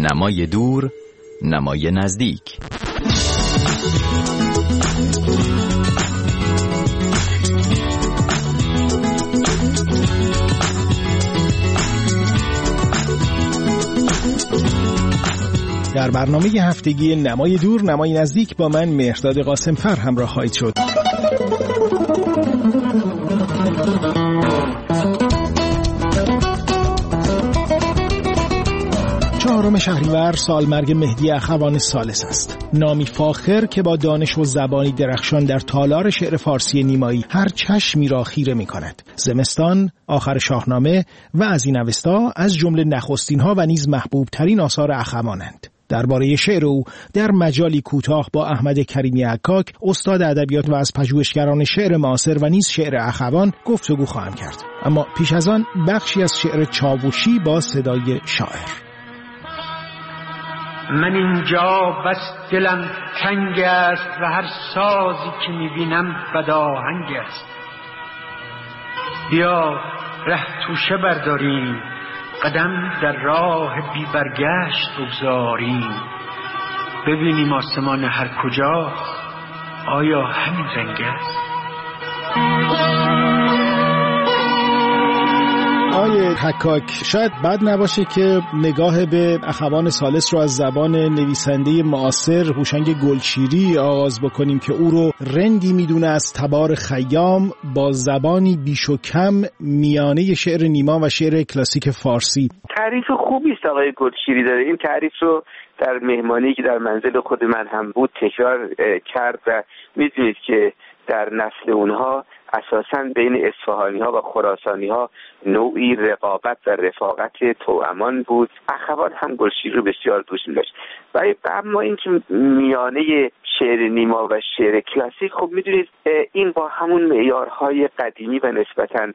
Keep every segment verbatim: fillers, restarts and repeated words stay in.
نمای دور، نمای نزدیک. در برنامه هفتگی نمای دور، نمای نزدیک با من مهرداد قاسمفر همراه خواهید شد. چهارم شهریور سالمرگ مهدی اخوان ثالث است. نامی فاخر که با دانش و زبانی درخشان در تالار شعر فارسی نیمایی هر چشمی را خیره می کند. زمستان، آخر شاهنامه و از این اوستا از جمله نخستین‌ها و نیز محبوب ترین آثار اخوانند. درباره شعر او در مجالی کوتاه با احمد کریمی عکاک، استاد ادبیات و از پژوهشگران شعر معاصر و نیز شعر اخوان گفتگو خواهم کرد. اما پیش از آن بخشی از شعر چاوشی با صدای شاعر. من اینجا بس دلم تنگ است و هر سازی که میبینم بداهنگ است. بیا ره توشه برداریم، قدم در راه بی برگشت بگذاریم. ببینیم آسمان هر کجا، آیا همین رنگ است؟ آقای حکاک، شاید بد نباشه که نگاه به اخوان ثالث رو از زبان نویسنده معاصر هوشنگ گلشیری آغاز بکنیم که او رو رندی میدونه از تبار خیام با زبانی بیش و کم میانه شعر نیما و شعر کلاسیک فارسی. تعریف خوبی است آقای گلشیری داره. این تعریف رو در مهمانی که در منزل خود من هم بود تکرار کرد و میدونید که در نسل اونها اساساً بین اصفهانی ها و خراسانی ها نوعی رقابت و رفاقت توامان بود. اخوان هم گلشیری رو بسیار دوست می داشت. ولی اما این که میانه شعر نیما و شعر کلاسیک، خب میدونید این با همون معیارهای قدیمی و نسبتاً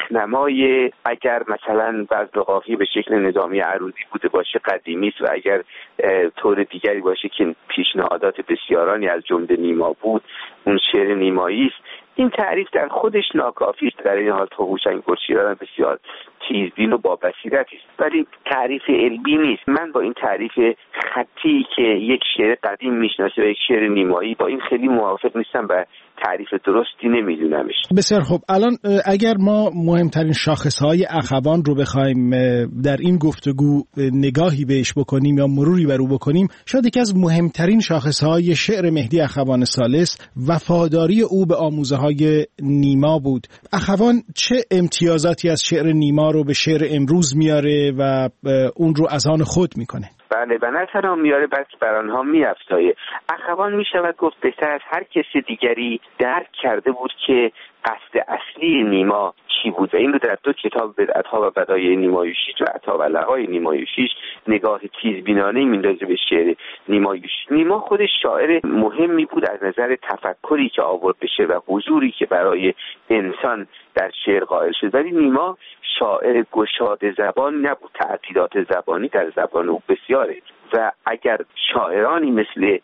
نخنمای، اگر مثلا وزن و قافیه به شکل نظامی عروضی بوده باشه قدیمی است و اگر طور دیگری باشه که پیشنهادات بسیارانی از جمله نیما بود اون شعر نیمایی است. این تعریف در خودش ناکافی است. در این حال تو هوشنگ گلشیری بسیار تیزبین و با بصیرتی است، ولی تعریف علمی نیست. من با این تعریف خطی که یک شعر قدیم میشناسه و یک شعر نیمایی، با این خیلی موافق نیستم و تعریف درستی نمیدونمش. بسیار خوب. الان اگر ما مهمترین شاخصهای اخوان رو بخوایم در این گفتگو نگاهی بهش بکنیم یا مروری بر او بکنیم، شاید یکی از مهمترین شاخصهای شعر مهدی اخوان ثالث وفاداری او به آموزه‌های نیما بود. اخوان چه امتیازاتی از شعر نیما رو به شعر امروز میاره و اون رو از آن خود میکنه؟ بله، و نه تنها میاره بلکه بر آنها میافزایه. اخوان میشود گفت بهتر از هر کسی دیگری درک کرده بود که قصد اصلی نیما چی بود و این رو در دو کتاب بدعت‌ها و بدایع نیمای شیش و عطا و لقای نیمای شیش نگاه تیزبینانه میندازه به شعر نیمای شیش. نیما خودش شاعر مهمی بود از نظر تفکری که آورد به شعر و حضوری که برای انسان در شعر قائل شد، ولی نیما شاعر گشاد زبان نبود. تعدیلات زبانی در زبان او بسیاره و اگر شاعرانی مثل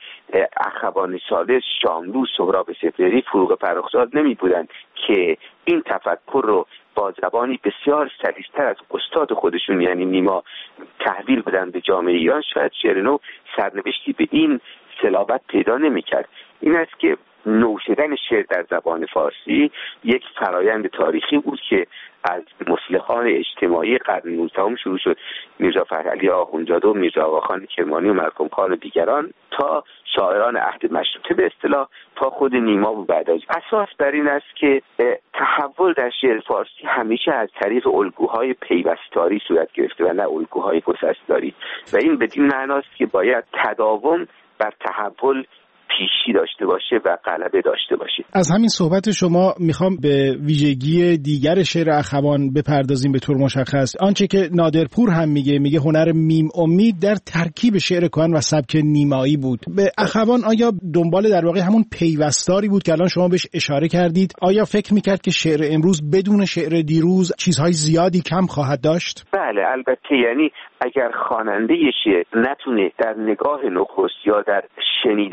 اخوان ثالث، شاملو، سهراب سپهری، فروغ فرخزاد نمی بودند که این تفکر رو با زبانی بسیار سلیس‌تر از استاد خودشون یعنی نیما تحویل بدن به جامعه ایران، شاید شعر نو سرنوشتی به این صلابت پیدا نمی‌کرد. این است که نو شدن شعر در زبان فارسی یک فرایند تاریخی بود که از مصلحان اجتماعی قرن نوزدهم شروع شد، میرزا فتحعلی آخوندزاده و میرزا آقاخان کرمانی و ملکم خان و دیگران، تا شاعران عهد مشروطه به اصطلاح، تا خود نیما و بعد از. اساس بر این است که تحول در شعر فارسی همیشه از طریق الگوهای پیوستاری صورت گرفته و نه الگوهای گسستاری و این بدین معناست که باید تداوم بر تحول پیشی داشته باشه و غلبه داشته باشه. از همین صحبت شما میخوام به ویژگی دیگر شعر اخوان بپردازیم به طور مشخص. آنچه که نادرپور هم میگه میگه هنر میم امید در ترکیب شعر کهن و سبک نیمایی بود. به اخوان آیا دنبال در واقع همون پیوستاری بود که الان شما بهش اشاره کردید؟ آیا فکر میکرد که شعر امروز بدون شعر دیروز چیزهای زیادی کم خواهد داشت؟ بله البته، یعنی اگر خواننده شعر نتونه در نگاه نخست یا در شنیدن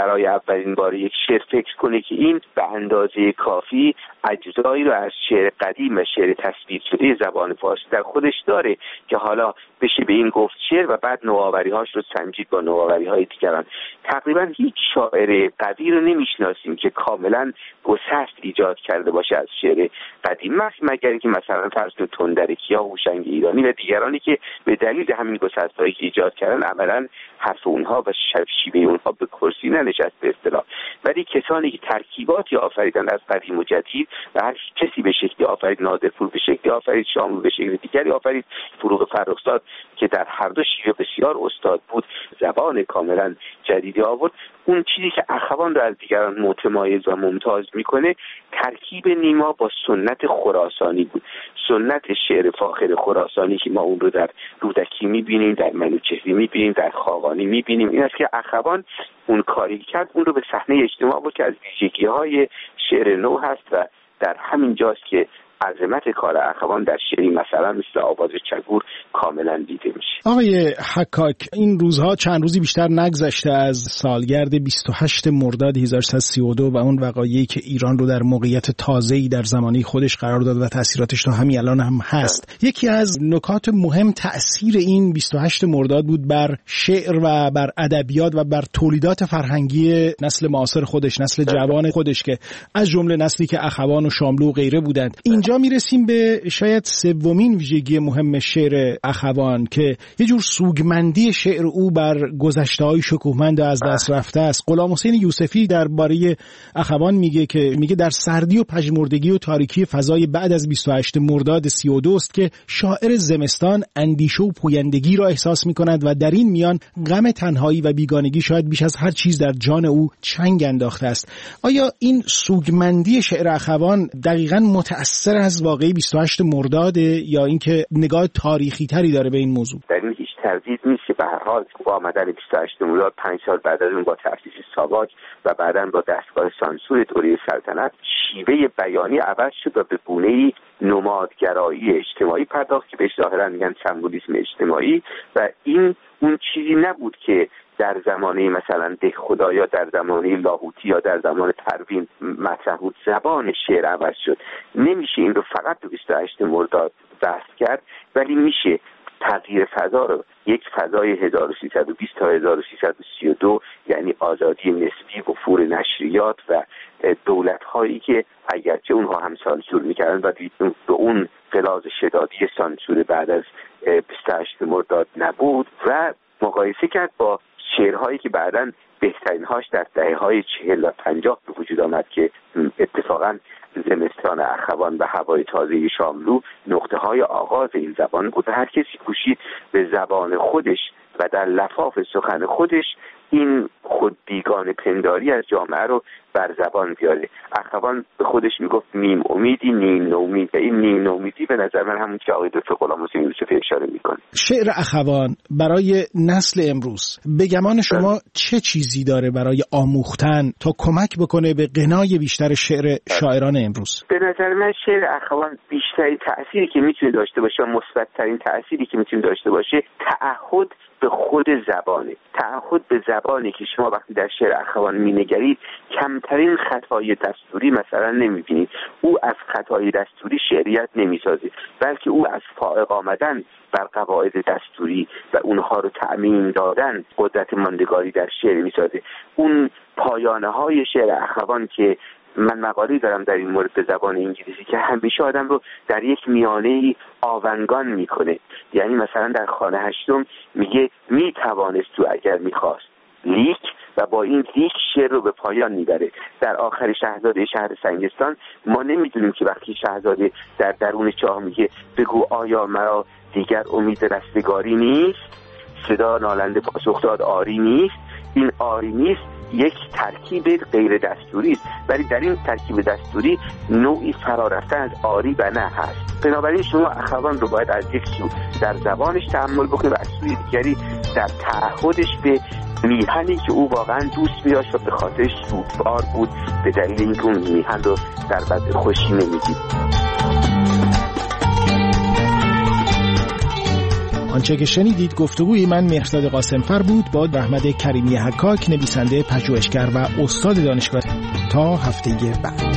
برای اولین بار یک شعر فکر کنه که این به اندازه کافی اجزایی رو از شعر قدیم و شعر تصویر شده زبان فارسی در خودش داره که حالا بشه به این گفت شعر و بعد نوآوری‌هاش رو سنجید با نوآوری‌های دیگران. تقریبا هیچ شاعر قوی رو نمیشناسیم که کاملا گسست ایجاد کرده باشه از شعر قدیم، مگر اینکه مثلا فرض کنید تندرکی‌ها، هوشنگ ایرانی و دیگرانی که به دلیل همین گسست‌هایی که ایجاد کردن عملاً حرف اونها و شیوه اونها به کرسی ننشست به اصطلاح. ولی کسانی که ترکیباتی آفریدن از قدیم و جدید و هر کسی به شکلی آفرید، نادرپور به شکلی آفرید، شاملو به شکل دیگری آفرید، فروغ فرخزاد که در هر دو شیوه بسیار استاد بود زبان کاملا جدیدی آورد. اون چیزی که اخوان رو از دیگران متمایز و ممتاز میکنه ترکیب نیما با سنت خراسانی بود، سنت شعر فاخر خراسانی که ما اون رو در رودکی میبینیم، در منوچهری میبینیم، در خاقانی میبینیم. این است که اخوان اون کاری کرد، اون رو به صحنه اجتماع بود که از ویژگی‌های شعر نو هست و در همین جاست که عظمت کار اخوان در شعری مثلا مثل آواز چگور کاملا دیده میشه. آقای حکاک، این روزها چند روزی بیشتر نگذشته از سالگرد بیست و هشتم مرداد هزار و سیصد و سی و دو و اون وقایعی که ایران رو در موقعیت تازه‌ای در زمانه خودش قرار داد و تاثیراتش تا همین الان هم هست. یکی از نکات مهم تأثیر این بیست و هشتم مرداد بود بر شعر و بر ادبیات و بر تولیدات فرهنگی نسل معاصر خودش، نسل جوان خودش که از جمله نسلی که اخوان و شاملو و غیره بودند. اینجا میرسیم به شاید سومین ویژگی مهم شعر اخوان که یه جور سوگمندی شعر او بر گذشته‌های شکوهمند از دست رفته است. غلام حسین یوسفی درباره اخوان میگه که میگه در سردی و پژمردگی و تاریکی فضای بعد از بیست و هشتم مرداد سی و دو است که شاعر زمستان اندیشه و پویندگی را احساس میکند و در این میان غم تنهایی و بیگانگی شاید بیش از هر چیز در جان او چنگ انداخته است. آیا این سوگمندی شعر اخوان دقیقاً متأثر از واقعی بیست و هشتم مرداد یا اینکه نگاه تاریخی تری داره به این موضوع؟ در این هیچ تردید نیست که به هر حال با آمدن بیست و هشتم مرداد پنج سال بعد از اون با تأسیس ساواک و بعداً با دستگاه سانسور دوره سلطنت شیوه بیانی عوض شد و به گونه‌ای نمادگرایی اجتماعی پرداخت که بهش ظاهراً میگن سمبولیسم اجتماعی و این اون چیزی نبود که در زمانه مثلا ده خدا یا در زمانه لاهوتی یا در زمان پروین مطرح بود. زبان شعر عوض شد. نمیشه این رو فقط به بیست و هشتم مرداد بحث کرد، ولی میشه تغییر فضا رو یک فضای هزار و سیصد و بیست تا هزار و سیصد و سی و دو، یعنی آزادی نسبی، وفور نشریات و دولت‌هایی که اگرچه اونها هم سانسور می‌کردن و به اون غلاظ شدادی سانسور بعد از بیست و هشتم مرداد نبود و مقایسه کرد با شعرهایی که بعداً بهترین هاش در دهه‌های چهل و پنجاه به وجود آمد که اتفاقاً زمستان اخوان و هوای تازه شاملو نقطه های آغاز این زبان بود. هر کسی کوشید به زبان خودش و در لفاف سخن خودش این خود بیگانه پنداری از جامعه رو بر زبان بیاره. اخوان به خودش میگفت نیم امیدی نیم نومید و این نیم نومیدی به نظر من همون که آقای دکتر غلام حسین یوسفی اشاره میکنه. شعر اخوان برای نسل امروز به گمان شما چه چیزی داره برای آموختن تا کمک بکنه به غنای بیشتر شعر شاعران امروز؟ به نظر من شعر اخوان بیشترین تأثیری که میتونه داشته باشه، مثبت‌ترین تأثیری که میتونه داشته باشه، تعهد به خود زبانه. تعهد به زبانی که شما وقتی در شعر اخوان مینگرید کمترین خطای دستوری مثلا نمیبینید. او از خطای دستوری شعریت نمیسازه، بلکه او از فائق آمدن بر قواعد دستوری و اونها رو تأمین دادن قدرت ماندگاری در شعر میسازه. اون پایانه های شعر اخوان که من مقالی دارم در این مورد به زبان انگلیسی که همیشه آدم رو در یک میانه آونگان میکنه. یعنی مثلا در خانه هشتم میگه میتوانست تو اگر میخواست لیک و با این لیک شعر رو به پایان میبره. در آخر شاهزاده شهر سنگستان ما نمیدونیم که وقتی شاهزاده در درون چاه میگه بگو آیا مرا دیگر امید رستگاری نیست، صدا نالنده پاسخ داد آری نیست. این آری نیست یک ترکیب غیر دستوری است، ولی در این ترکیب دستوری نوعی فرا رفتن از آری و نه هست. بنابراین شما اخوان رو باید از یک سو در زبانش تأمل بکنید و از سوی دیگری در تعهدش به میهنی که او واقعا دوست می‌داشت و به خاطرش سوگوار بود به دلیل اینکه اون میهن رو در بد خوشی نمی‌دید. آنچه که شنیدید گفتگوی من مهرداد قاسمفر بود با احمد کریمی حکاک، نویسنده، پژوهشگر و استاد دانشگاه. تا هفته بعد.